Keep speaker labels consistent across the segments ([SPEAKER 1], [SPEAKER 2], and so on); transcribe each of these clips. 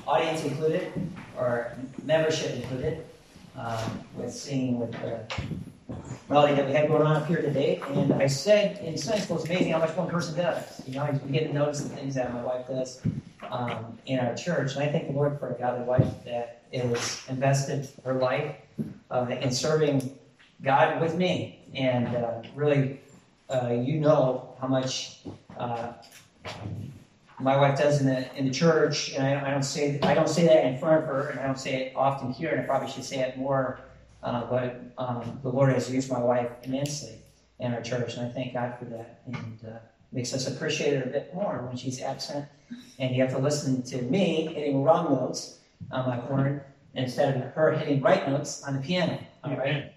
[SPEAKER 1] audience included, or membership included, with singing with the melody that we had going on up here today. And I said in Sunday school, it's amazing how much one person does. You know, we get to notice the things that my wife does in our church. And I thank the Lord for a godly wife that is invested her life in serving God with me. And really, you know how much my wife does in the church, and I don't say that in front of her, and I don't say it often here, and I probably should say it more. But the Lord has used my wife immensely in our church, and I thank God for that. And makes us appreciate her a bit more when she's absent, and you have to listen to me hitting wrong notes on my horn instead of her hitting right notes on the piano. All right.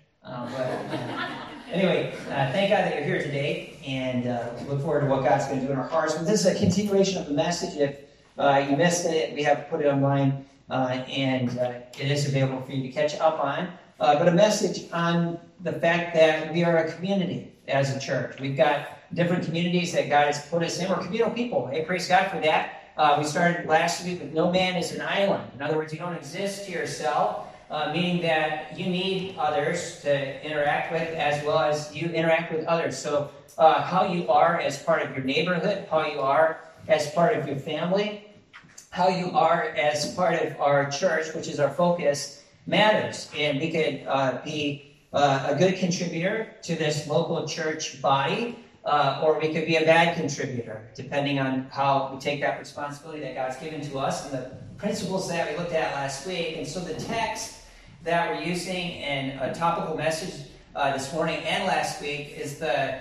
[SPEAKER 1] Anyway, thank God that you're here today, and look forward to what God's going to do in our hearts. But this is a continuation of the message. If you missed it, we have put it online, and it is available for you to catch up on. But a message on the fact that we are a community as a church. We've got different communities that God has put us in. We're communal people. Hey, praise God for that. We started last week with no man is an island. In other words, you don't exist to yourself. Meaning that you need others to interact with as well as you interact with others. So how you are as part of your neighborhood, how you are as part of your family, how you are as part of our church, which is our focus, matters. And we could be a good contributor to this local church body, or we could be a bad contributor, depending on how we take that responsibility that God's given to us and the principles that we looked at last week. And so the text that we're using in a topical message this morning and last week is the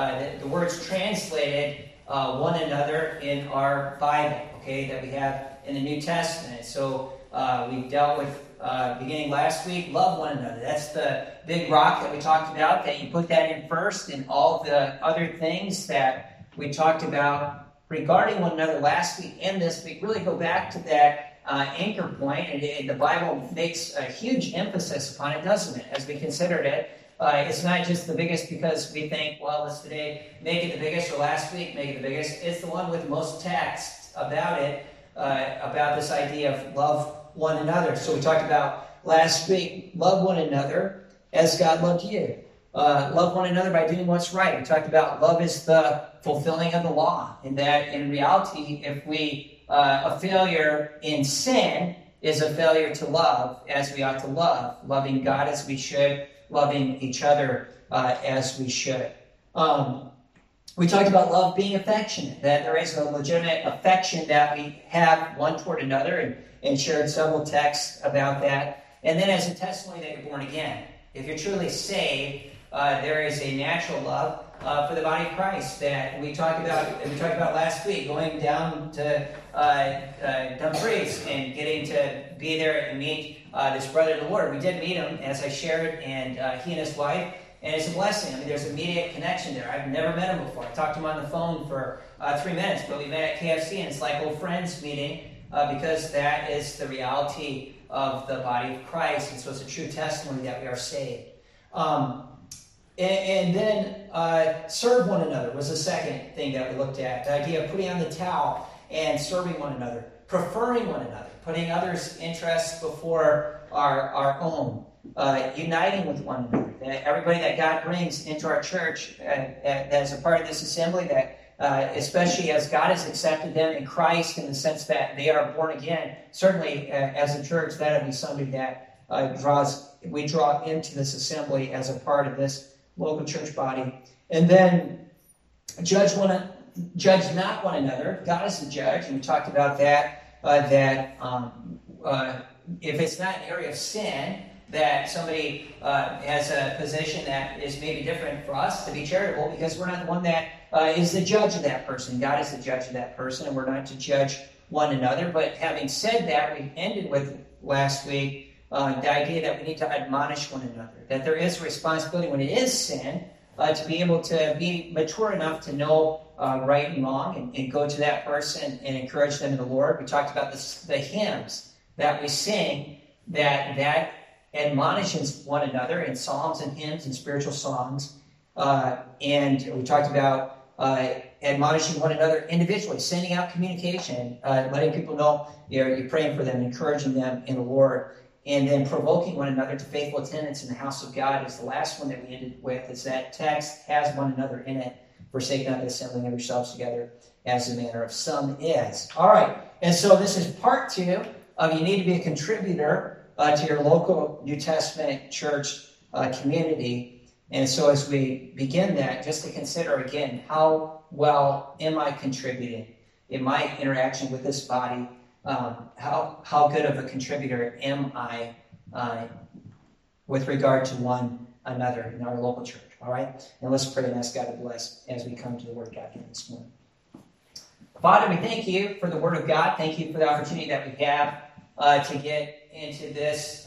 [SPEAKER 1] words translated one another in our Bible, okay, that we have in the New Testament. So we dealt with, beginning last week, love one another. That's the big rock that we talked about, that you put that in first, and all the other things that we talked about regarding one another last week and this week really go back to that anchor point, and the Bible makes a huge emphasis upon it, doesn't it, as we considered it. It's not just the biggest because we think, well, let's today make it the biggest, or last week make it the biggest. It's the one with the most text about it, about this idea of love one another. So we talked about last week, love one another as God loved you. Love one another by doing what's right. We talked about love is the fulfilling of the law, and that in reality, if we a failure in sin is a failure to love as we ought to love, loving God as we should, loving each other as we should. We talked about love being affectionate, that there is a legitimate affection that we have one toward another, and shared several texts about that. And then as a testimony that you're born again. If you're truly saved, there is a natural love for the body of Christ that we talked about last week, going down to Dumfries and getting to be there and meet this brother in the Lord. We did meet him, as I shared, and he and his wife, and it's a blessing. I mean, there's immediate connection there. I've never met him before. I talked to him on the phone for 3 minutes, but we met at KFC, and it's like old friends meeting because that is the reality of the body of Christ, and so it's a true testimony that we are saved. And then serve one another was the second thing that we looked at. The idea of putting on the towel and serving one another. Preferring one another. Putting others' interests before our own. Uniting with one another. Everybody that God brings into our church as a part of this assembly, that especially as God has accepted them in Christ in the sense that they are born again, certainly as a church, that will be somebody that we draw into this assembly as a part of this local church body. And then judge not one another. God is the judge, and we talked about that. If it's not an area of sin, that somebody has a position that is maybe different for us, to be charitable, because we're not the one that is the judge of that person. God is the judge of that person, and we're not to judge one another. But having said that, we ended with last week the idea that we need to admonish one another, that there is a responsibility when it is sin to be able to be mature enough to know right and wrong, and go to that person and encourage them in the Lord. We talked about the hymns that we sing, that admonishes one another in psalms and hymns and spiritual songs. And we talked about admonishing one another individually, sending out communication, letting people know you're praying for them, encouraging them in the Lord, and then provoking one another to faithful attendance in the house of God is the last one that we ended with. Is that text has one another in it, forsake not the assembling of yourselves together, as the manner of some is. All right, and so this is part 2 of you need to be a contributor to your local New Testament church community. And so as we begin that, just to consider again, how well am I contributing in my interaction with this body? How good of a contributor am I with regard to one another in our local church? All right, and let's pray and ask God to bless as we come to the Word of God here this morning. Father, we thank you for the Word of God. Thank you for the opportunity that we have to get into this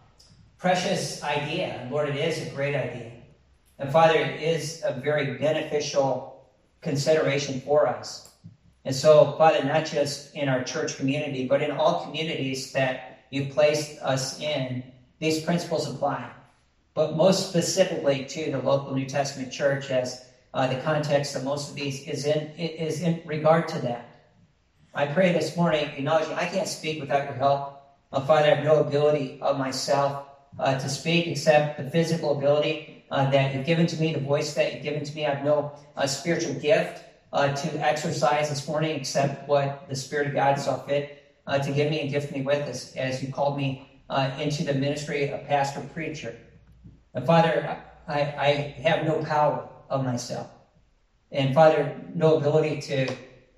[SPEAKER 1] precious idea. And Lord, it is a great idea. And Father, it is a very beneficial consideration for us. And so, Father, not just in our church community, but in all communities that you've placed us in, these principles apply. But most specifically to the local New Testament church, as the context of most of these is in regard to that. I pray this morning, acknowledging I can't speak without your help. Father, I have no ability of myself to speak except the physical ability that you've given to me, the voice that you've given to me. I have no spiritual gift to exercise this morning except what the Spirit of God saw fit to give me and gift me with as you called me into the ministry of pastor preacher. And Father, I have no power of myself. And Father, no ability to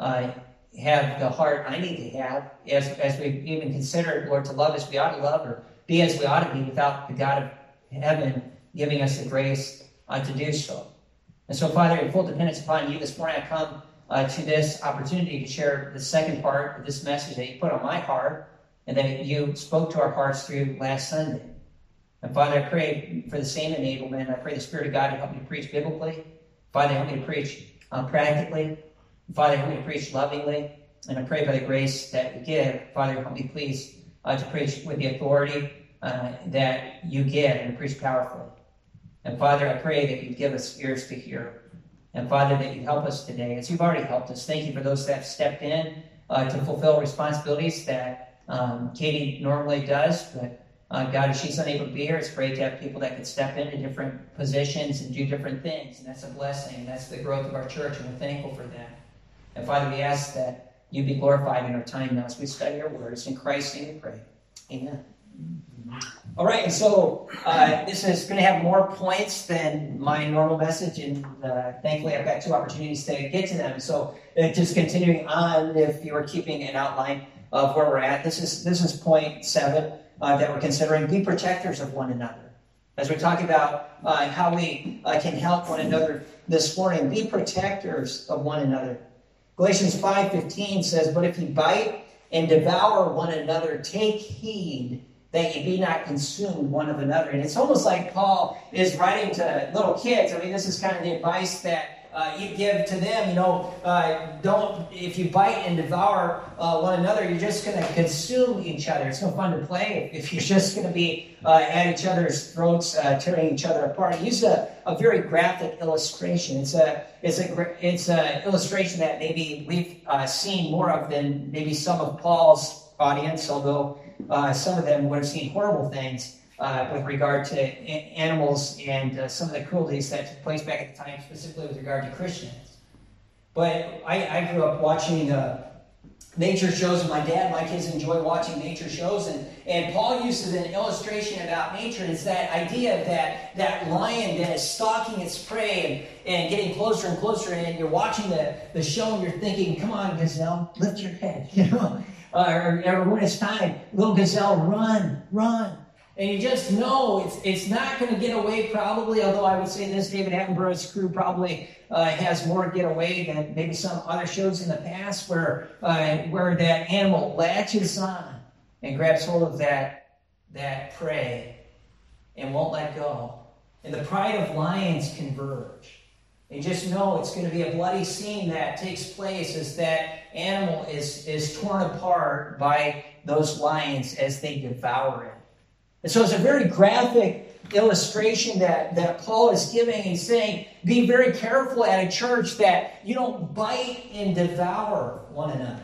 [SPEAKER 1] have the heart I need to have as we've even considered, Lord, to love as we ought to love or be as we ought to be without the God of heaven giving us the grace to do so. And so, Father, in full dependence upon you, this morning I come to this opportunity to share the second part of this message that you put on my heart and that you spoke to our hearts through last Sunday. And Father, I pray for the same enablement. I pray the Spirit of God to help me to preach biblically. Father, help me to preach practically. Father, help me to preach lovingly. And I pray by the grace that you give, Father, help me please to preach with the authority that you give and to preach powerfully. And Father, I pray that you give us ears to hear. And Father, that you help us today, as you've already helped us. Thank you for those that have stepped in to fulfill responsibilities that Katie normally does. But God, if she's unable to be here, it's great to have people that can step into different positions and do different things. And that's a blessing. And that's the growth of our church, and we're thankful for that. And Father, we ask that you be glorified in our time now as we study your words. In Christ's name we pray. Amen. All right, and so this is going to have more points than my normal message, and thankfully I've got 2 opportunities to get to them. So just continuing on, if you were keeping an outline of where we're at, this is point 7 that we're considering. Be protectors of one another. As we talk about how we can help one another this morning, be protectors of one another. Galatians 5:15 says, "But if you bite and devour one another, take heed that you be not consumed one of another." And it's almost like Paul is writing to little kids. I mean, this is kind of the advice that you give to them. If you bite and devour one another, you're just going to consume each other. It's no fun to play if you're just going to be at each other's throats, tearing each other apart. He used a very graphic illustration. It's an illustration that maybe we've seen more of than maybe some of Paul's audience, although some of them would have seen horrible things with regard to animals and some of the cruelties that took place back at the time, specifically with regard to Christians. But I grew up watching nature shows, and my kids enjoy watching nature shows, and Paul uses an illustration about nature. It's that idea of that lion that is stalking its prey and getting closer and closer, and you're watching the show and you're thinking, come on, gazelle, lift your head, or when it's time, little gazelle, run. And you just know it's not going to get away probably, although I would say this, David Attenborough's crew probably has more get away than maybe some other shows in the past where that animal latches on and grabs hold of that prey and won't let go. And the pride of lions converge. And just know it's going to be a bloody scene that takes place as that animal is torn apart by those lions as they devour it. And so it's a very graphic illustration that Paul is giving. He's saying, be very careful at a church that you don't bite and devour one another.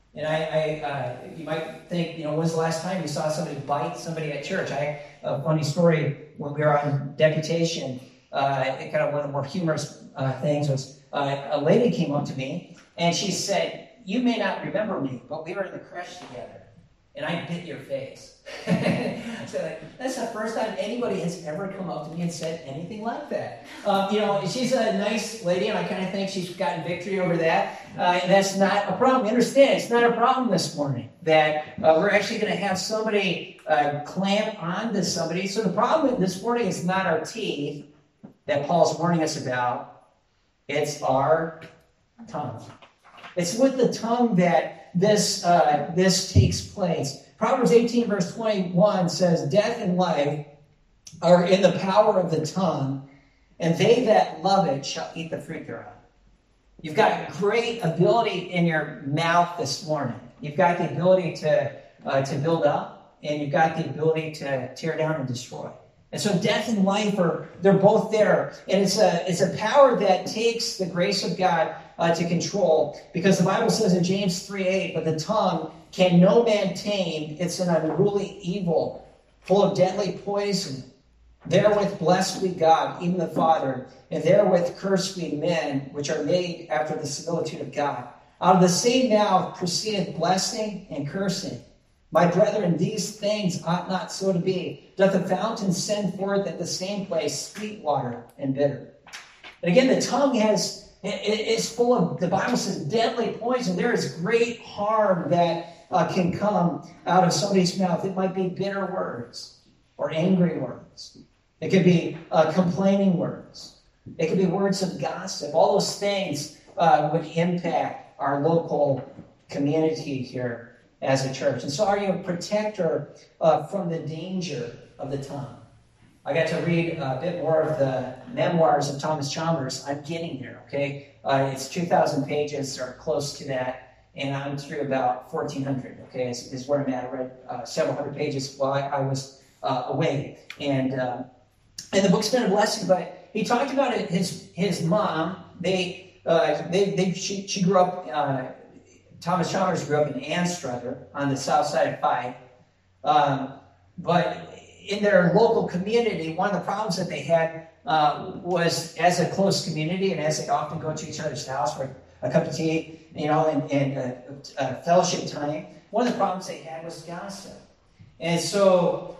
[SPEAKER 1] And you might think, when's the last time you saw somebody bite somebody at church? A funny story, when we were on deputation, kind of one of the more humorous things was a lady came up to me and she said, you may not remember me, but we were in the creche together and I bit your face. So that's the first time anybody has ever come up to me and said anything like that. She's a nice lady, and I kind of think she's gotten victory over that. And that's not a problem. Understand, it's not a problem this morning that we're actually going to have somebody clamp onto somebody. So the problem this morning is not our teeth that Paul's warning us about. It's our tongue. It's with the tongue that this takes place. Proverbs 18, verse 21 says, death and life are in the power of the tongue, and they that love it shall eat the fruit thereof. You've got great ability in your mouth this morning. You've got the ability to build up, and you've got the ability to tear down and destroy. And so death and life they're both there. And it's a power that takes the grace of God to control. Because the Bible says in James 3:8, but the tongue can no man tame. It's an unruly evil, full of deadly poison. Therewith bless we God, even the Father, and therewith curse we men, which are made after the similitude of God. Out of the same mouth proceedeth blessing and cursing. My brethren, these things ought not so to be. Doth the fountain send forth at the same place sweet water and bitter? And again, the tongue is full of, the Bible says, deadly poison. There is great harm that can come out of somebody's mouth. It might be bitter words or angry words. It could be complaining words. It could be words of gossip. All those things would impact our local community here as a church. And so are you a protector from the danger of the tongue? I got to read a bit more of the memoirs of Thomas Chalmers. I'm getting there, okay? It's 2,000 pages or close to that, and I'm through about 1,400, okay, is where I'm at. I read several hundred pages while I was away. And the book's been a blessing, but he talked about it, his mom. She grew up, Thomas Chalmers grew up in Anstruther on the south side of Fife. But in their local community, one of the problems that they had was, as a close community, and as they often go to each other's house for a cup of tea, and fellowship time, one of the problems they had was gossip. And so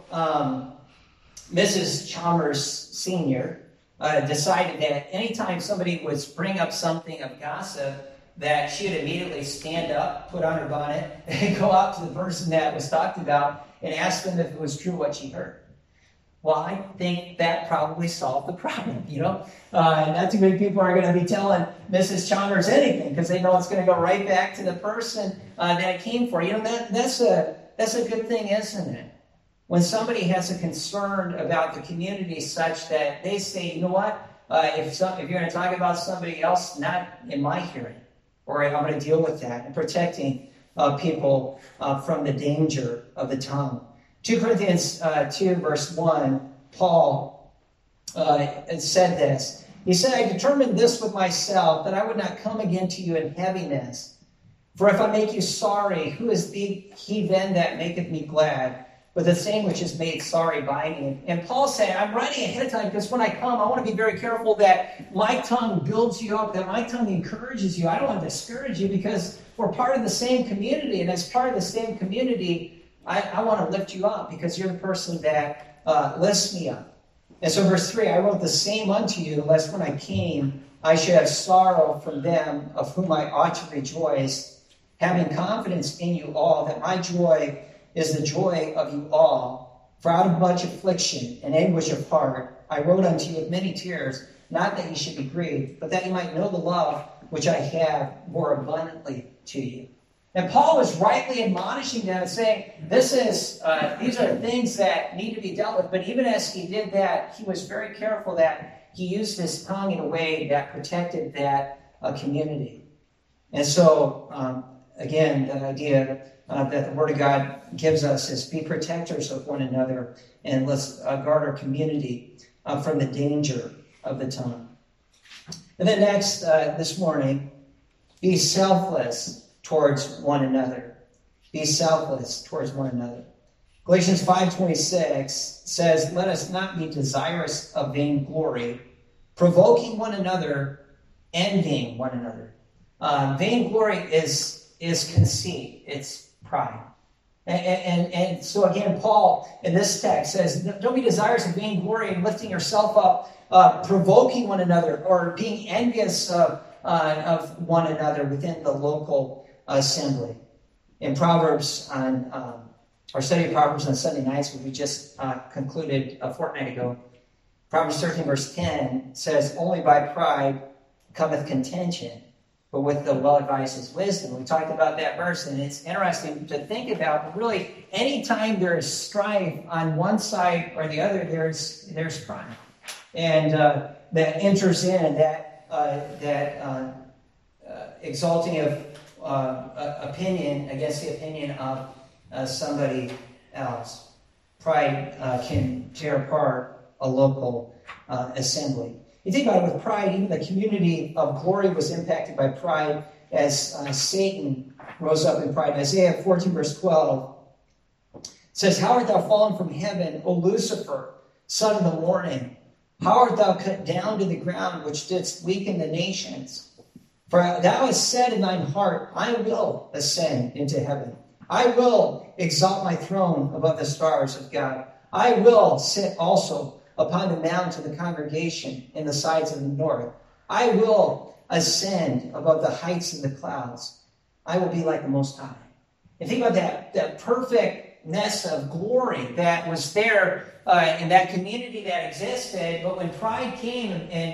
[SPEAKER 1] Mrs. Chalmers Sr. Decided that anytime somebody would bring up something of gossip, that she would immediately stand up, put on her bonnet, and go out to the person that was talked about and ask them if it was true what she heard. Well, I think that probably solved the problem, Not too many people are going to be telling Mrs. Chalmers anything because they know it's going to go right back to the person that it came for. That's a good thing, isn't it? When somebody has a concern about the community such that they say, you know what, if you're going to talk about somebody else, not in my hearing, or I'm going to deal with that, and protecting people from the danger of the tongue. 2 Corinthians 2, verse 1, Paul said this. He said, I determined this with myself, that I would not come again to you in heaviness. For if I make you sorry, who is he then that maketh me glad? But the same which is made sorry by me. And Paul said, I'm writing ahead of time because when I come, I want to be very careful that my tongue builds you up, that my tongue encourages you. I don't want to discourage you because we're part of the same community. And as part of the same community, I want to lift you up because you're the person that lifts me up. And so verse 3, I wrote the same unto you, lest when I came, I should have sorrow from them of whom I ought to rejoice, having confidence in you all, that my joy is the joy of you all. For out of much affliction and anguish of heart, I wrote unto you with many tears, not that ye should be grieved, but that ye might know the love which I have more abundantly to you. And Paul was rightly admonishing them and saying, these are things that need to be dealt with. But even as he did that, he was very careful that he used his tongue in a way that protected that community. And so, again, that idea that the Word of God gives us is be protectors of one another, and let's guard our community from the danger of the tongue. And then next, this morning, be selfless towards one another. Be selfless towards one another. Galatians 5:26 says, let us not be desirous of vainglory, provoking one another, envying one another. Vainglory is conceit. It's pride. And so again, Paul in this text says, don't be desirous of vainglory and lifting yourself up, provoking one another, or being envious of one another within the local assembly. In Proverbs, on our study of Proverbs on Sunday nights, which we just concluded a fortnight ago, Proverbs 13 verse 10 says, only by pride cometh contention, but with the well-advised is wisdom. We talked about that verse, and it's interesting to think about. But really, anytime there is strife on one side or the other, there's pride. And that enters in, that exalting of opinion against the opinion of somebody else. Pride can tear apart a local assembly. You think about it with pride, even the community of glory was impacted by pride as Satan rose up in pride. Isaiah 14 verse 12 says, how art thou fallen from heaven, O Lucifer, son of the morning? How art thou cut down to the ground, which didst weaken the nations? For thou hast said in thine heart, I will ascend into heaven. I will exalt my throne above the stars of God. I will sit also upon the mount of the congregation in the sides of the north. I will ascend above the heights of the clouds. I will be like the Most High. And think about that perfectness of glory that was there in that community that existed. But when pride came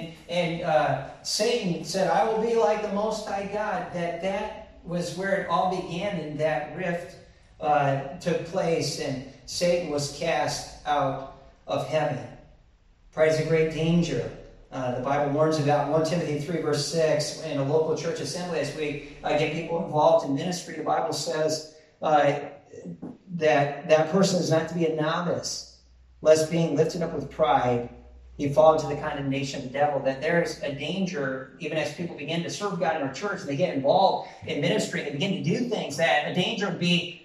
[SPEAKER 1] and Satan said, I will be like the Most High God, that was where it all began, and that rift took place, and Satan was cast out of heaven. Pride is a great danger. The Bible warns about 1 Timothy 3 verse 6 in a local church assembly. As we get people involved in ministry, the Bible says that person is not to be a novice, lest being lifted up with pride, he fall into the condemnation of the devil. That there's a danger, even as people begin to serve God in our church, and they get involved in ministry, they begin to do things, that a danger would be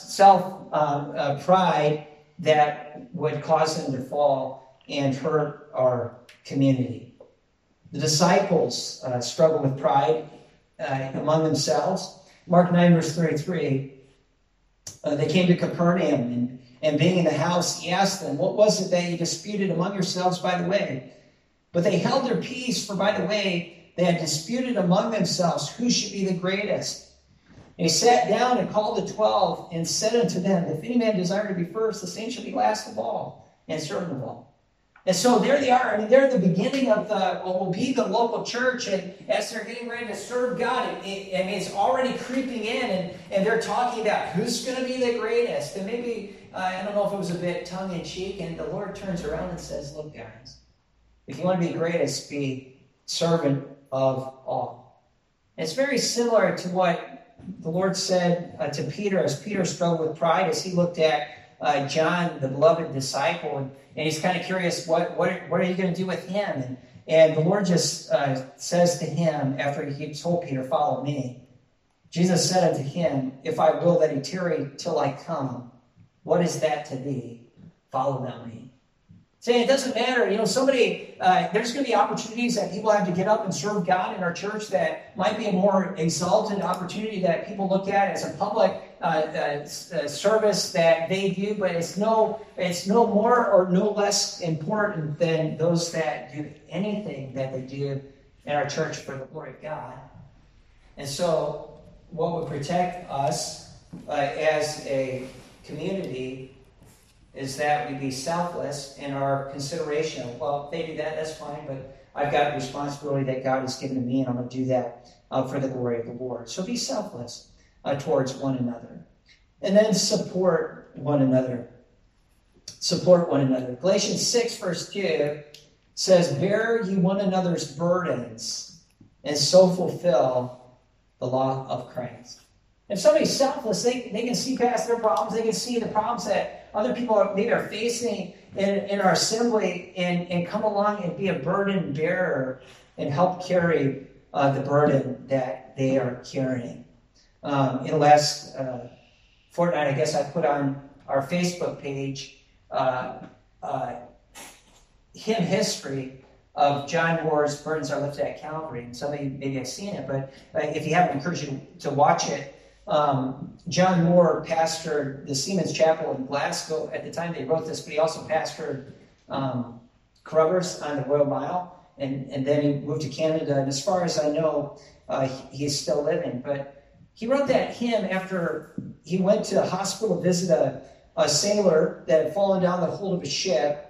[SPEAKER 1] pride that would cause them to fall and hurt our community. The disciples struggle with pride among themselves. Mark 9 verse 33, they came to Capernaum, and being in the house, he asked them, what was it that you disputed among yourselves by the way? But they held their peace, for by the way they had disputed among themselves who should be the greatest. And he sat down and called the 12 and said unto them, if any man desire to be first, the same shall be last of all, and servant of all. And so there they are. I mean, they're at the beginning of what will be the local church, and as they're getting ready to serve God, it's already creeping in, and they're talking about who's going to be the greatest. And maybe, I don't know if it was a bit tongue-in-cheek, and the Lord turns around and says, look, guys, if you want to be greatest, be servant of all. And it's very similar to what the Lord said to Peter as Peter struggled with pride, as he looked at John, the beloved disciple, and he's kind of curious, what are you going to do with him? And the Lord just says to him, after he told Peter, follow me, Jesus said unto him, if I will that he tarry till I come, what is that to thee? Follow thou me. Say, it doesn't matter. There's going to be opportunities that people have to get up and serve God in our church that might be a more exalted opportunity that people look at as a public service that they do, but it's no more or no less important than those that do anything that they do in our church for the glory of God. And so what would protect us as a community is that we be selfless in our consideration of, well, if they do that, that's fine, but I've got a responsibility that God has given to me, and I'm going to do that for the glory of the Lord. So be selfless towards one another. And then support one another. Support one another. Galatians 6 verse 2 says, bear ye one another's burdens, and so fulfill the law of Christ. If somebody's selfless, they can see past their problems. They can see the problems that other people maybe are facing in our assembly and come along and be a burden bearer and help carry the burden that they are carrying. In the last fortnight, I guess I put on our Facebook page hymn history of John Moore's Burdens Are Lifted at Calvary. And some of you maybe have seen it, but if you haven't, I encourage you to watch it. John Moore pastored the Seamen's Chapel in Glasgow at the time they wrote this, but he also pastored Carruthers on the Royal Mile, and then he moved to Canada. And as far as I know, he's still living. But he wrote that hymn after he went to the hospital to visit a sailor that had fallen down the hold of a ship.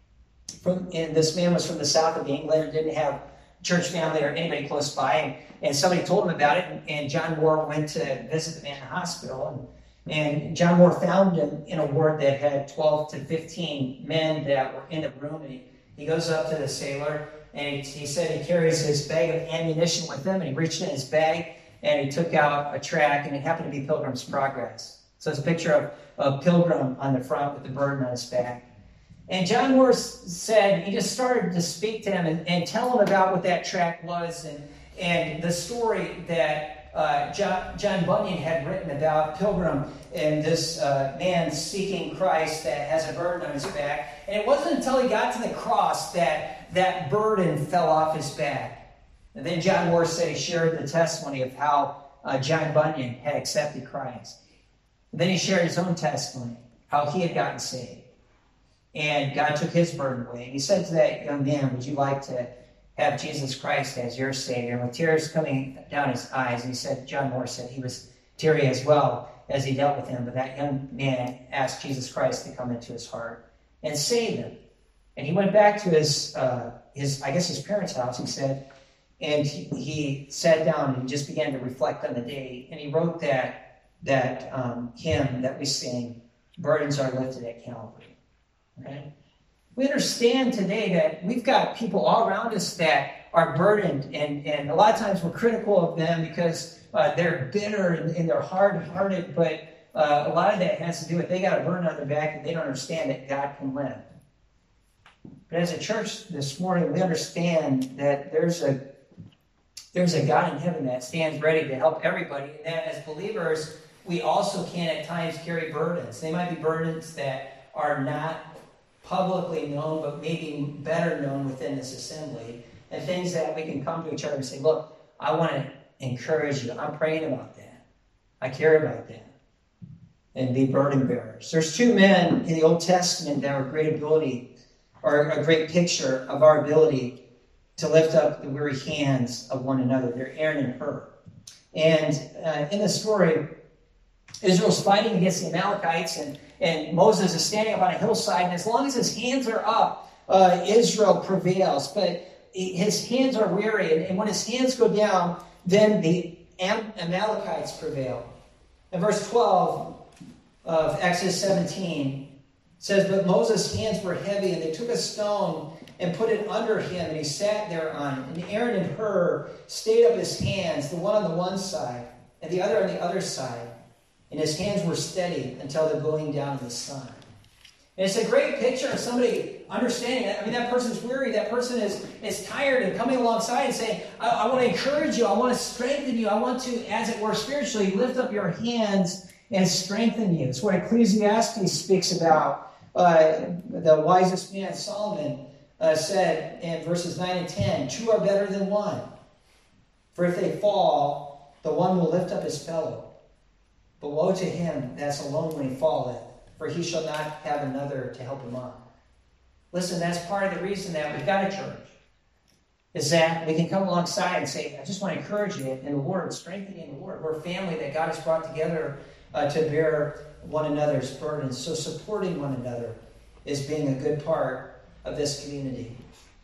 [SPEAKER 1] And this man was from the south of England and didn't have church family or anybody close by. And somebody told him about it, and John Moore went to visit the man in the hospital. And John Moore found him in a ward that had 12 to 15 men that were in the room. And he goes up to the sailor, and he said he carries his bag of ammunition with him. And he reached in his bag, and he took out a tract, and it happened to be Pilgrim's Progress. So it's a picture of Pilgrim on the front with the burden on his back. And John Moore said he just started to speak to him and tell him about what that tract was and the story that John Bunyan had written about Pilgrim and this man seeking Christ that has a burden on his back. And it wasn't until he got to the cross that burden fell off his back. And then John Moore said he shared the testimony of how John Bunyan had accepted Christ. And then he shared his own testimony, how he had gotten saved. And God took his burden away. And he said to that young man, would you like to have Jesus Christ as your Savior? And with tears coming down his eyes, and he said, John Moore said he was teary as well as he dealt with him. But that young man asked Jesus Christ to come into his heart and save him. And he went back to his parents' house, he said, and he sat down and just began to reflect on the day. And he wrote that hymn that we sing, Burdens Are Lifted at Calvary. Okay? We understand today that we've got people all around us that are burdened, and a lot of times we're critical of them because they're bitter and they're hard-hearted, but a lot of that has to do with they got a burden on their back and they don't understand that God can lift. But as a church this morning, we understand that there's a God in heaven that stands ready to help everybody, and that as believers, we also can at times carry burdens. They might be burdens that are not publicly known, but maybe better known within this assembly, and things that we can come to each other and say, look, I want to encourage you. I'm praying about that. I care about that. And be burden bearers. There's two men in the Old Testament that were great ability, or a great picture of our ability to lift up the weary hands of one another. They're Aaron and Hur. And in the story, Israel's fighting against the Amalekites, and Moses is standing up on a hillside, and as long as his hands are up, Israel prevails. But his hands are weary, and when his hands go down, then the Amalekites prevail. In verse 12 of Exodus 17 says, but Moses' hands were heavy, and they took a stone and put it under him, and he sat there on it. And Aaron and Hur stayed up his hands, the one on the one side, and the other on the other side. And his hands were steady until the going down of the sun. And it's a great picture of somebody understanding that. I mean, that person's weary. That person is tired and coming alongside and saying, I want to encourage you. I want to strengthen you. I want to, as it were, spiritually lift up your hands and strengthen you. It's what Ecclesiastes speaks about. The wisest man, Solomon, said in verses 9 and 10, two are better than one. For if they fall, the one will lift up his fellow. But woe to him that's alone when he falleth, for he shall not have another to help him up. Listen, that's part of the reason that we've got a church, is that we can come alongside and say, I just want to encourage you in the Lord, strengthen you in the Lord. We're a family that God has brought together to bear one another's burdens. So supporting one another is being a good part of this community.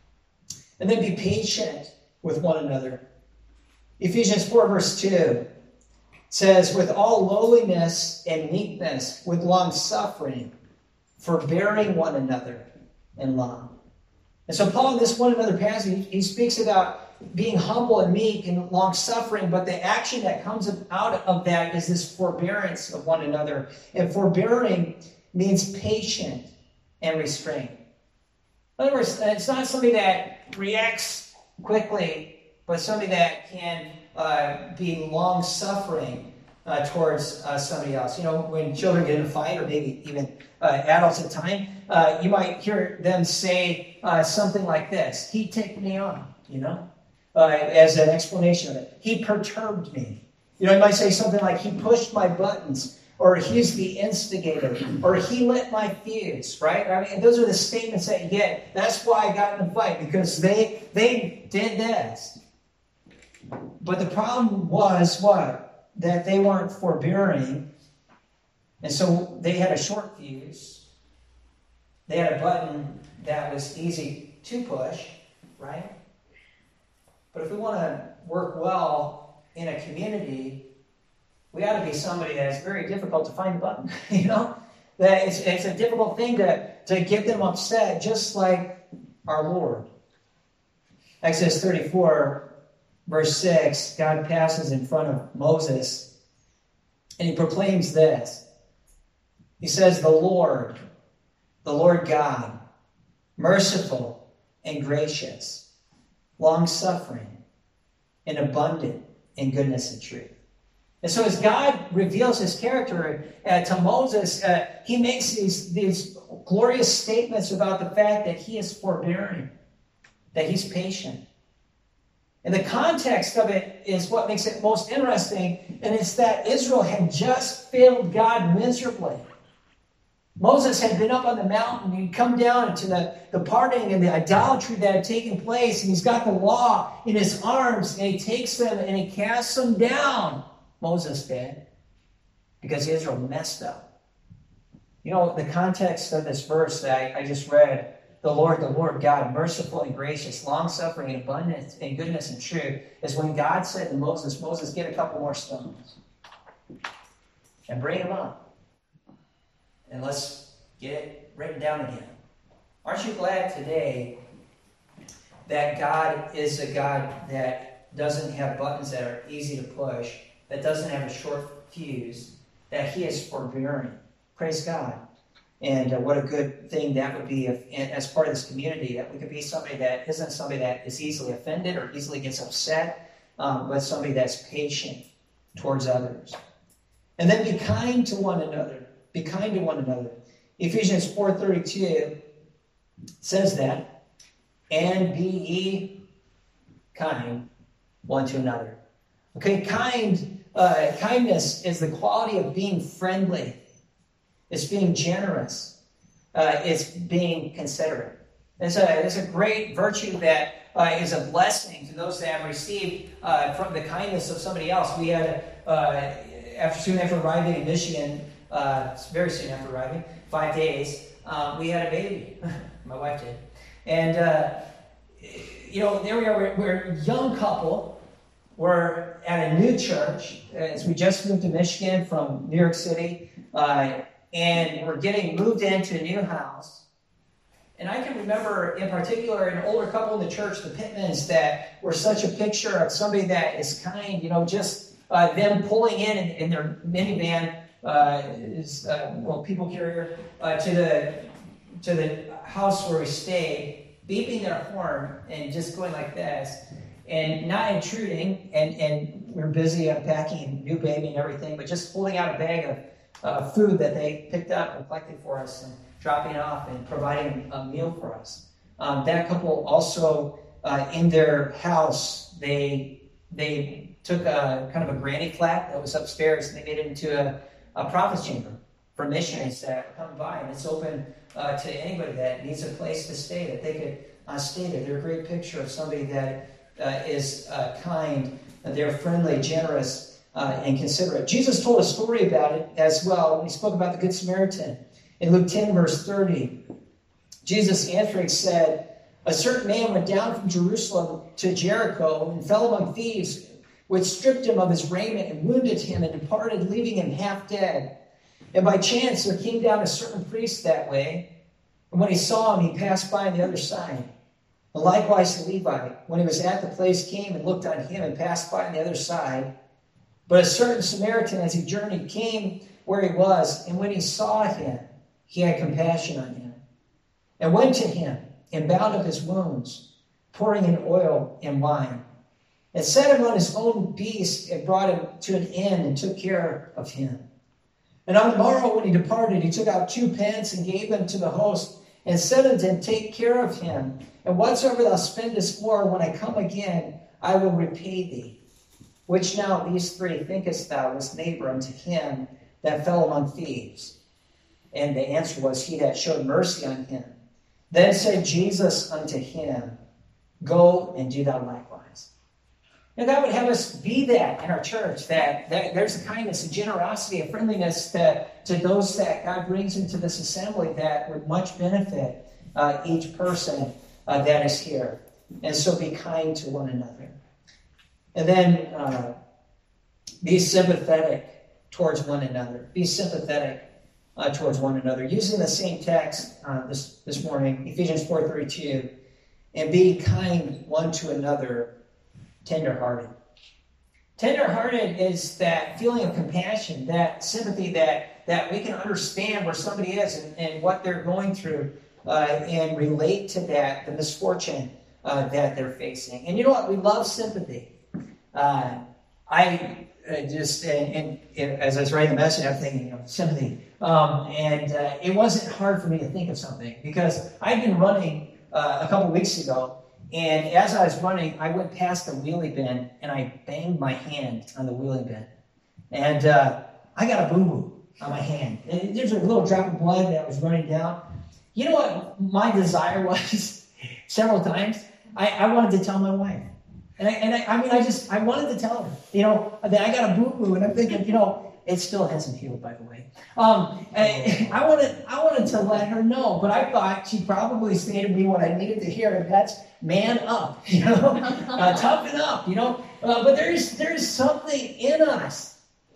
[SPEAKER 1] And then be patient with one another. Ephesians 4 verse 2 says, with all lowliness and meekness, with long suffering, forbearing one another in love. And so Paul, in this one another passage, he speaks about being humble and meek and long-suffering, but the action that comes out of that is this forbearance of one another. And forbearing means patient and restraint. In other words, it's not somebody that reacts quickly, but somebody that can be long-suffering towards somebody else. You know, when children get in a fight, or maybe even adults at times, you might hear them say something like this: "He ticked me off," you know, as an explanation of it. "He perturbed me." You know, you might say something like, "He pushed my buttons," or "He's the instigator," or "He lit my fuse," right? I mean, those are the statements that you get. That's why I got in a fight, because they did this. But the problem was what? That they weren't forbearing, and so they had a short fuse. They had a button that was easy to push, right? But if we want to work well in a community, we ought to be somebody that's very difficult to find the button. You know, that it's a difficult thing to get them upset, just like our Lord. Exodus 34. Verse 6, God passes in front of Moses, and he proclaims this. He says, the Lord God, merciful and gracious, long-suffering and abundant in goodness and truth. And so as God reveals his character to Moses, he makes these glorious statements about the fact that he is forbearing, that he's patient. And the context of it is what makes it most interesting, and it's that Israel had just failed God miserably. Moses had been up on the mountain, he'd come down into the parting and the idolatry that had taken place, and he's got the law in his arms, and he takes them and he casts them down. Moses did, because Israel messed up. You know, the context of this verse that I just read, the Lord God, merciful and gracious, long-suffering and abundant in goodness and truth, is when God said to Moses, "Moses, get a couple more stones and bring them up, and let's get it written down again." Aren't you glad today that God is a God that doesn't have buttons that are easy to push, that doesn't have a short fuse, that he is forbearing? Praise God. And what a good thing that would be if, as part of this community, that we could be somebody that isn't somebody that is easily offended or easily gets upset, but somebody that's patient towards others. And then be kind to one another. Be kind to one another. Ephesians 4:32 says that, "And be ye kind one to another." Okay, kindness is the quality of being friendly. It's being generous. It's being considerate. It's a great virtue that is a blessing to those that have received from the kindness of somebody else. We had, soon after arriving in Michigan, very soon after arriving, 5 days, we had a baby. My wife did. And, there we are. We're a young couple. We're at a new church, as we just moved to Michigan from New York City. And we're getting moved into a new house. And I can remember, in particular, an older couple in the church, the Pittmans, that were such a picture of somebody that is kind. just them pulling in their minivan, people carrier, to the house where we stayed, beeping their horn and just going like this, and not intruding. And we're busy unpacking new baby and everything, but just holding out a bag of food that they picked up and collected for us, and dropping off and providing a meal for us. That couple also, in their house, they took a kind of a granny flat that was upstairs, and they made it into a prophet's chamber for missionaries that are coming by, and it's open to anybody that needs a place to stay, that they could stay there. They're a great picture of somebody that is kind, they're friendly, generous, and considerate. Jesus told a story about it as well when he spoke about the Good Samaritan. In Luke 10, verse 30, Jesus answering said, "A certain man went down from Jerusalem to Jericho and fell among thieves, which stripped him of his raiment and wounded him and departed, leaving him half dead. And by chance there came down a certain priest that way, and when he saw him, he passed by on the other side. And likewise the Levite, when he was at the place, came and looked on him and passed by on the other side. But a certain Samaritan, as he journeyed, came where he was, and when he saw him, he had compassion on him, and went to him and bound up his wounds, pouring in oil and wine, and set him on his own beast and brought him to an inn and took care of him. And on the morrow when he departed, he took out 2 pence and gave them to the host, and said unto him, Take care of him, and whatsoever thou spendest more, when I come again, I will repay thee. Which now these 3 thinkest thou was neighbor unto him that fell among thieves? And the answer was, He that showed mercy on him. Then said Jesus unto him, Go and do thou likewise. And God would have us be that in our church, that there's a kindness, a generosity, a friendliness to those that God brings into this assembly that would much benefit each person that is here. And so be kind to one another. And then be sympathetic towards one another. Be sympathetic towards one another. Using the same text this morning, Ephesians 4:32, and be kind one to another, tenderhearted. Tenderhearted is that feeling of compassion, that sympathy that we can understand where somebody is and what they're going through and relate to that, the misfortune that they're facing. And you know what? We love sympathy. As I was writing the message, I'm thinking of sympathy. It wasn't hard for me to think of something because I'd been running a couple weeks ago, and as I was running, I went past the wheelie bin and I banged my hand on the wheelie bin. And I got a boo-boo on my hand. And there's a little drop of blood that was running down. You know what my desire was several times? I wanted to tell my wife. I wanted to tell her, that I got a boo-boo, and I'm thinking, it still hasn't healed, by the way. I wanted to let her know, but I thought she'd probably say to me what I needed to hear, and that's man up, toughen up, But there's something in us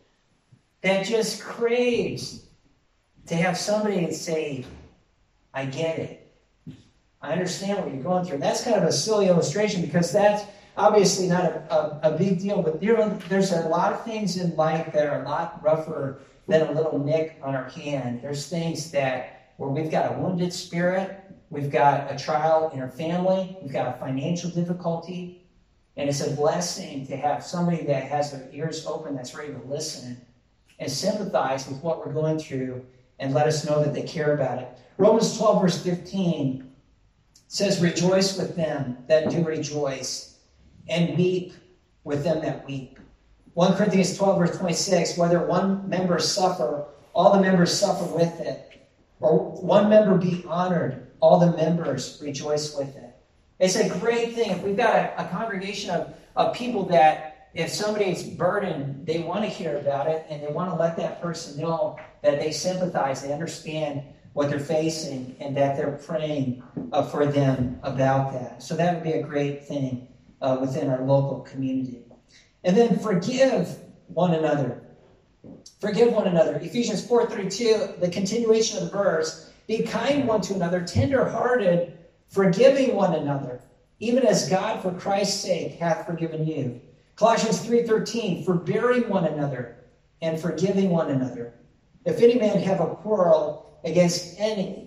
[SPEAKER 1] that just craves to have somebody say, I get it. I understand what you're going through. And that's kind of a silly illustration because that's obviously not a big deal, but there's a lot of things in life that are a lot rougher than a little nick on our hand. There's things where we've got a wounded spirit, we've got a trial in our family, we've got a financial difficulty, and it's a blessing to have somebody that has their ears open, that's ready to listen and sympathize with what we're going through and let us know that they care about it. Romans 12, verse 15 says, Rejoice with them that do rejoice, and weep with them that weep. 1 Corinthians 12, verse 26, whether one member suffer, all the members suffer with it. Or one member be honored, all the members rejoice with it. It's a great thing. If we've got a congregation of people that if somebody's burdened, they want to hear about it, and they want to let that person know that they sympathize, they understand what they're facing, and that they're praying for them about that. So that would be a great thing within our local community. And then forgive one another. Forgive one another. Ephesians 4:32, the continuation of the verse, be kind one to another, tender-hearted, forgiving one another, even as God for Christ's sake hath forgiven you. Colossians 3:13, forbearing one another and forgiving one another. If any man have a quarrel against any,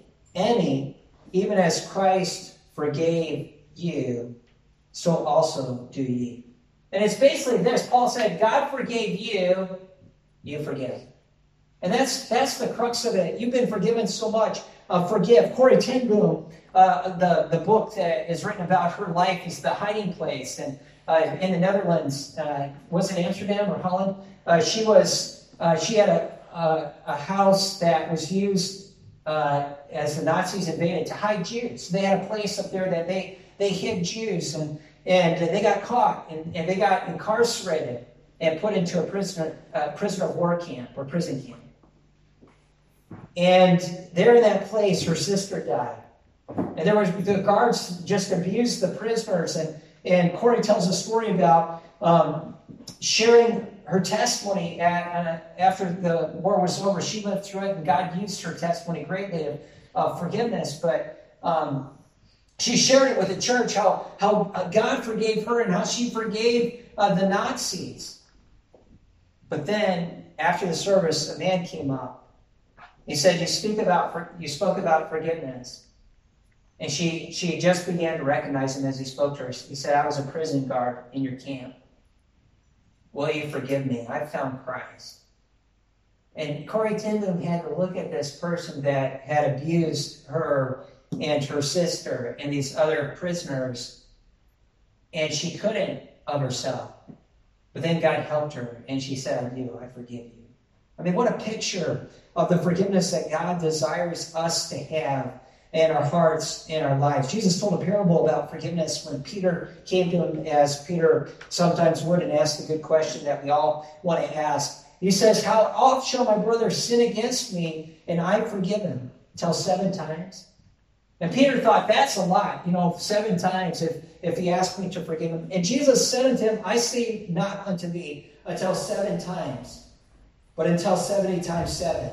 [SPEAKER 1] even as Christ forgave you, so also do ye. And it's basically this. Paul said, God forgave you, you forgive. And that's the crux of it. You've been forgiven so much. Forgive. Corrie ten Boom, the book that is written about her life is The Hiding Place. And in the Netherlands, was it Amsterdam or Holland? She had a house that was used as the Nazis invaded to hide Jews. They had a place up there that they hid Jews, and they got caught, and they got incarcerated and put into a prisoner of war camp or prison camp. And there in that place, her sister died. And the guards just abused the prisoners. And Corrie tells a story about sharing her testimony after the war was over. She lived through it, and God used her testimony greatly of forgiveness. But She shared it with the church, how God forgave her and how she forgave the Nazis. But then, after the service, a man came up. He said, you spoke about forgiveness. And she just began to recognize him as he spoke to her. He said, I was a prison guard in your camp. Will you forgive me? I've found Christ. And Corrie ten Boom had to look at this person that had abused her and her sister and these other prisoners, and she couldn't of herself. But then God helped her, and she said, I do, I forgive you. I mean, what a picture of the forgiveness that God desires us to have in our hearts, in our lives. Jesus told a parable about forgiveness when Peter came to him, as Peter sometimes would, and asked a good question that we all want to ask. He says, how oft shall my brother sin against me, and I forgive him? Until 7 times? And Peter thought, that's a lot, 7 times if he asked me to forgive him. And Jesus said unto him, I say not unto thee until 7 times, but until 70 times 7.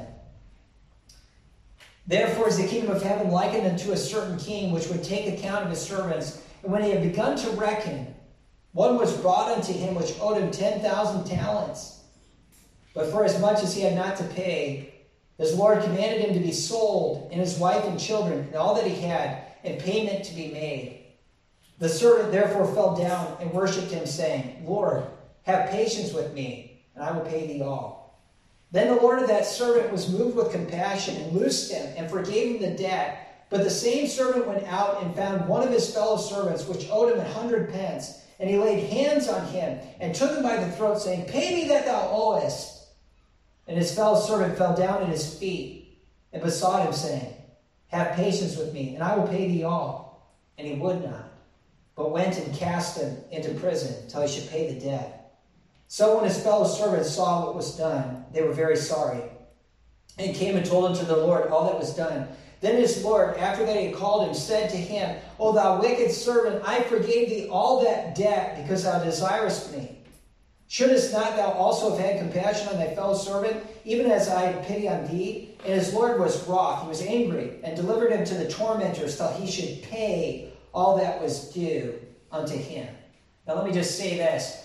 [SPEAKER 1] Therefore is the kingdom of heaven likened unto a certain king, which would take account of his servants. And when he had begun to reckon, one was brought unto him which owed him 10,000 talents. But for as much as he had not to pay, his Lord commanded him to be sold, and his wife and children, and all that he had, and payment to be made. The servant therefore fell down and worshipped him, saying, Lord, have patience with me, and I will pay thee all. Then the Lord of that servant was moved with compassion, and loosed him, and forgave him the debt. But the same servant went out and found one of his fellow servants, which owed him 100 pence. And he laid hands on him, and took him by the throat, saying, Pay me that thou owest. And his fellow servant fell down at his feet, and besought him, saying, Have patience with me, and I will pay thee all. And he would not, but went and cast him into prison till he should pay the debt. So when his fellow servants saw what was done, they were very sorry, and came and told unto the Lord all that was done. Then his Lord, after that he had called him, said to him, O thou wicked servant, I forgave thee all that debt, because thou desirest me. Shouldest not thou also have had compassion on thy fellow servant, even as I had pity on thee? And his Lord was wroth, he was angry, and delivered him to the tormentors till he should pay all that was due unto him. Now let me just say this.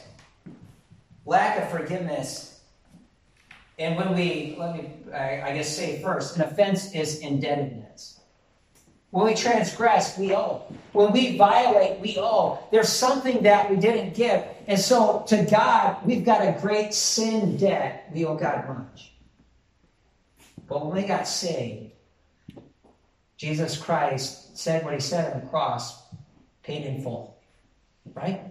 [SPEAKER 1] Lack of forgiveness, and I guess say first, an offense is indebtedness. When we transgress, we owe. When we violate, we owe. There's something that we didn't give. And so to God, we've got a great sin debt. We owe God much. But when we got saved, Jesus Christ said what he said on the cross, paid in full. Right?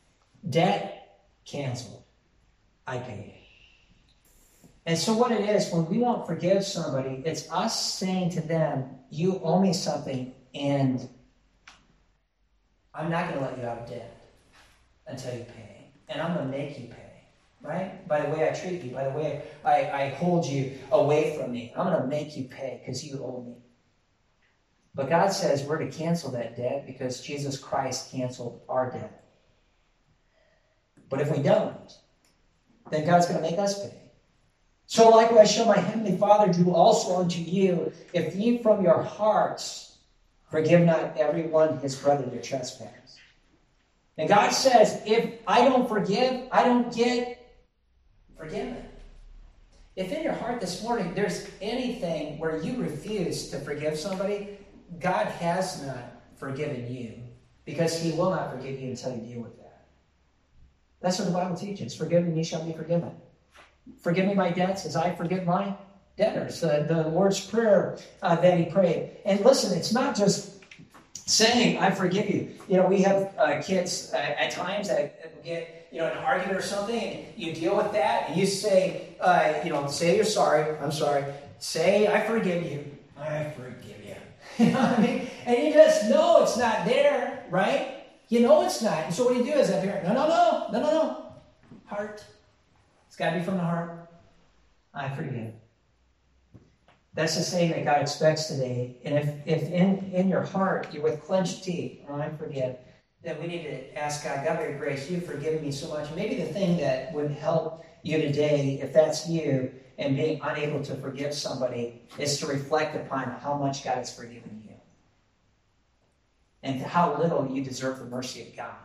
[SPEAKER 1] Debt canceled. I paid. And so what it is, when we won't forgive somebody, it's us saying to them, you owe me something, and I'm not going to let you out of debt until you pay. And I'm going to make you pay, right? By the way I treat you, by the way I hold you away from me. I'm going to make you pay because you owe me. But God says we're to cancel that debt because Jesus Christ canceled our debt. But if we don't, then God's going to make us pay. So likewise shall my heavenly Father do also unto you, if ye from your hearts forgive not every one his brother their trespass. And God says, if I don't forgive, I don't get forgiven. If in your heart this morning there's anything where you refuse to forgive somebody, God has not forgiven you, because he will not forgive you until you deal with that. That's what the Bible teaches. Forgive and ye shall be forgiven. Forgive me my debts as I forgive my debtors. The Lord's Prayer that he prayed. And listen, it's not just saying, I forgive you. We have kids at times that get in an argument or something, and you deal with that, and you say, say you're sorry. I'm sorry. Say, I forgive you. I forgive you. You know what I mean? And you just know it's not there, right? You know it's not. And so what do you do as a parent? No. Heart. It's got to be from the heart. I forgive. That's the saying that God expects today. And if in your heart you're with clenched teeth, I forgive, then we need to ask God, God, by your grace, you've forgiven me so much. Maybe the thing that would help you today, if that's you, and being unable to forgive somebody, is to reflect upon how much God has forgiven you. and how little you deserve the mercy of God.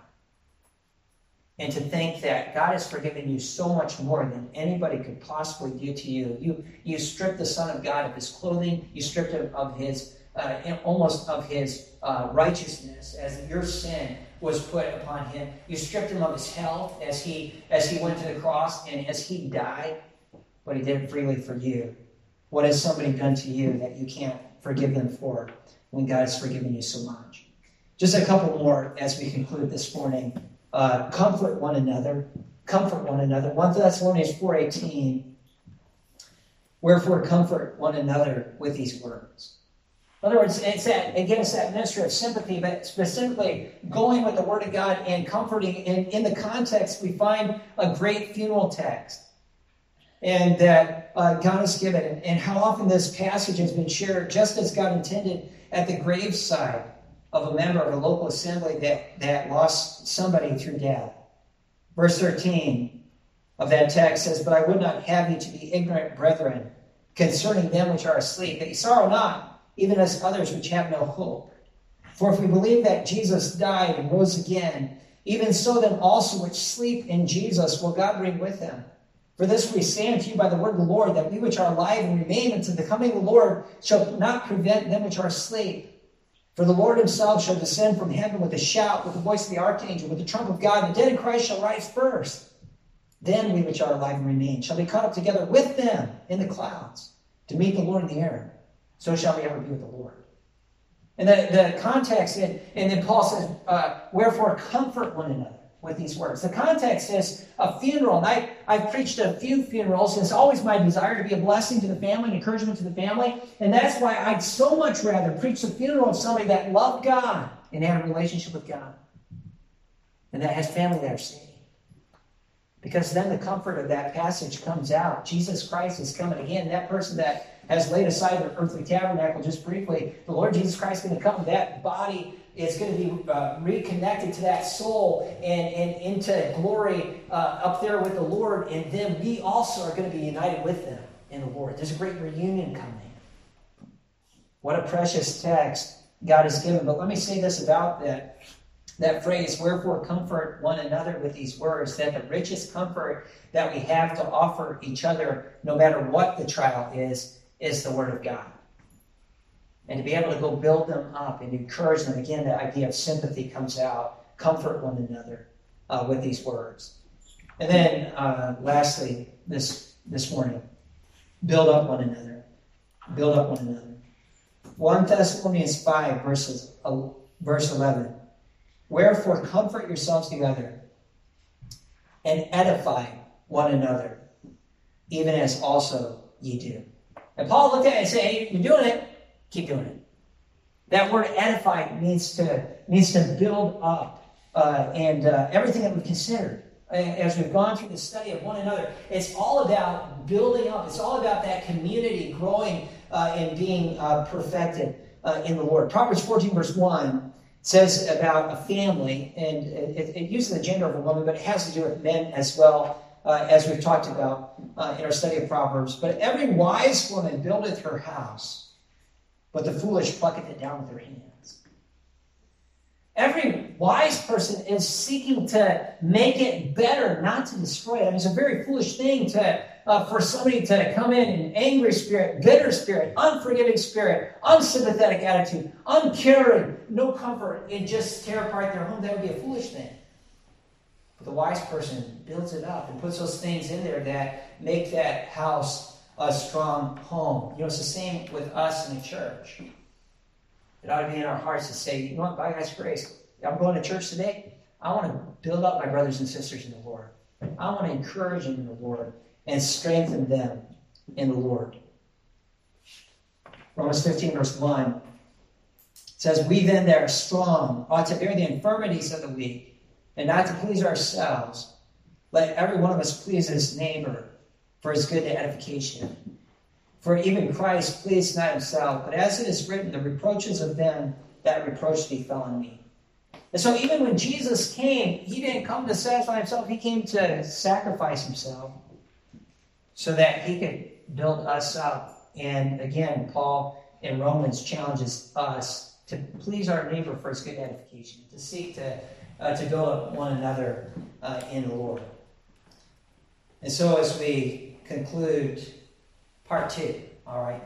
[SPEAKER 1] And to think that God has forgiven you so much more than anybody could possibly do to you. You stripped the Son of God of his clothing. You stripped him of his, almost of his righteousness, as your sin was put upon him. You stripped him of his health as he went to the cross and as he died. But he did it freely for you. What has somebody done to you that you can't forgive them for when God has forgiven you so much? Just a couple more as we conclude this morning. Comfort one another. Comfort one another. 1 Thessalonians 4:18. Wherefore comfort one another with these words. In other words, it's that ministry of sympathy, but specifically going with the Word of God and comforting. In the context, we find a great funeral text. And that God has given. And how often this passage has been shared just as God intended at the graveside of a member of a local assembly that lost somebody through death. Verse 13 of that text says, But I would not have you to be ignorant, brethren, concerning them which are asleep, that ye sorrow not, even as others which have no hope. For if we believe that Jesus died and rose again, even so then also which sleep in Jesus will God bring with him. For this we say unto you by the word of the Lord, that we which are alive and remain unto the coming of the Lord shall not prevent them which are asleep. For the Lord himself shall descend from heaven with a shout, with the voice of the archangel, with the trump of God, and the dead in Christ shall rise first. Then we which are alive and remain shall be caught up together with them in the clouds to meet the Lord in the air. So shall we ever be with the Lord. And the context, and then Paul says, wherefore comfort one another with these words. The context is a funeral. And I've preached a few funerals, and it's always my desire to be a blessing to the family, an encouragement to the family. And that's why I'd so much rather preach the funeral of somebody that loved God and had a relationship with God, and that has family that are saved. Because then the comfort of that passage comes out. Jesus Christ is coming again. That person that has laid aside their earthly tabernacle, just briefly, the Lord Jesus Christ is going to come. That body is going to be reconnected to that soul and into glory up there with the Lord. And then we also are going to be united with them in the Lord. There's a great reunion coming. What a precious text God has given. But let me say this about that phrase, wherefore comfort one another with these words, that the richest comfort that we have to offer each other, no matter what the trial is the Word of God. And to be able to go build them up and encourage them. Again, the idea of sympathy comes out. Comfort one another with these words. And then, lastly, this morning, build up one another. Build up one another. 1 Thessalonians 5, verse 11. Wherefore comfort yourselves together and edify one another, even as also ye do. And Paul looked at it and said, hey, you're doing it. Keep doing it. That word edify means to build up. And everything that we've considered as we've gone through the study of one another, it's all about building up. It's all about that community growing and being perfected in the Lord. Proverbs 14, verse 1 says about a family, and it uses the gender of a woman, but it has to do with men as well, as we've talked about in our study of Proverbs. But every wise woman buildeth her house, but the foolish plucketh it down with her hands. Every wise person is seeking to make it better, not to destroy it. I mean, it's a very foolish thing for somebody to come in an angry spirit, bitter spirit, unforgiving spirit, unsympathetic attitude, uncaring, no comfort, and just tear apart their home. That would be a foolish thing. But the wise person builds it up and puts those things in there that make that house a strong home. You know, it's the same with us in the church. It ought to be in our hearts to say, you know what, by God's grace, I'm going to church today. I want to build up my brothers and sisters in the Lord. I want to encourage them in the Lord and strengthen them in the Lord. Romans 15, verse 1 says, we then that are strong ought to bear the infirmities of the weak, and not to please ourselves. Let every one of us please his neighbor for his good edification. For even Christ pleased not himself, but as it is written, the reproaches of them that reproached thee fell on me. And so even when Jesus came, he didn't come to satisfy himself. He came to sacrifice himself so that he could build us up. And again, Paul in Romans challenges us to please our neighbor for his good edification, to seek to build up one another in the Lord. And so as we conclude part 2, all right,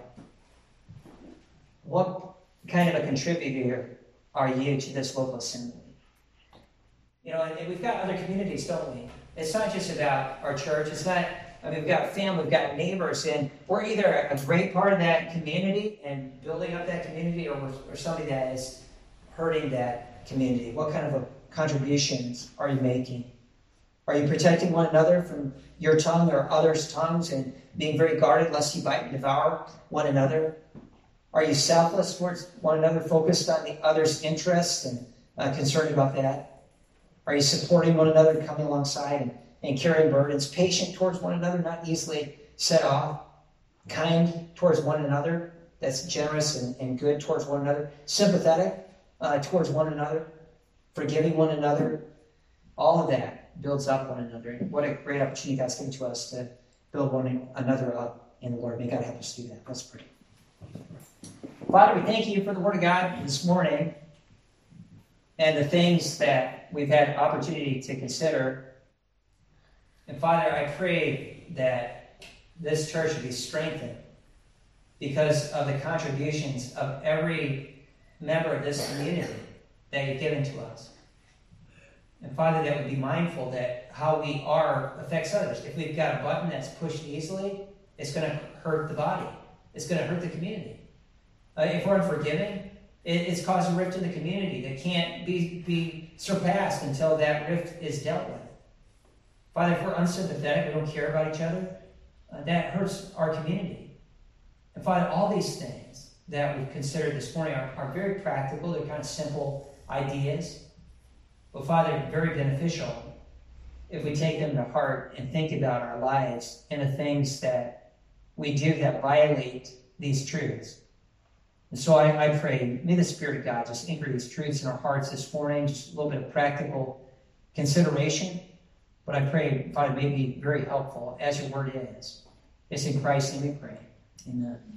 [SPEAKER 1] what kind of a contributor are you to this local assembly? You know, and we've got other communities, don't we? It's not just about our church. It's not, I mean, we've got family, we've got neighbors, and we're either a great part of that community and building up that community, or somebody that is hurting that community. What kind of contributions are you making? Are you protecting one another from your tongue or others' tongues and being very guarded lest you bite and devour one another? Are you selfless towards one another, focused on the other's interests and concerned about that? Are you supporting one another, coming alongside and carrying burdens, patient towards one another, not easily set off, kind towards one another, that's generous and good towards one another, sympathetic towards one another, forgiving one another? All of that builds up one another. And what a great opportunity God's given to us to build one another up in the Lord. May God help us do that. Let's pray. Father, we thank you for the Word of God this morning and the things that we've had opportunity to consider. And Father, I pray that this church would be strengthened because of the contributions of every member of this community that you've given to us. And Father, that would be mindful that how we are affects others. If we've got a button that's pushed easily, it's going to hurt the body. It's going to hurt the community. If we're unforgiving, it's causing a rift in the community that can't be surpassed until that rift is dealt with. Father, if we're unsympathetic, we don't care about each other, that hurts our community. And Father, all these things that we've considered this morning are very practical. They're kind of simple ideas. But Father, very beneficial if we take them to heart and think about our lives and the things that we do that violate these truths. And so I pray, may the Spirit of God just anchor these truths in our hearts this morning, just a little bit of practical consideration. But I pray, Father, may be very helpful as your word is. It's in Christ's name we pray. Amen.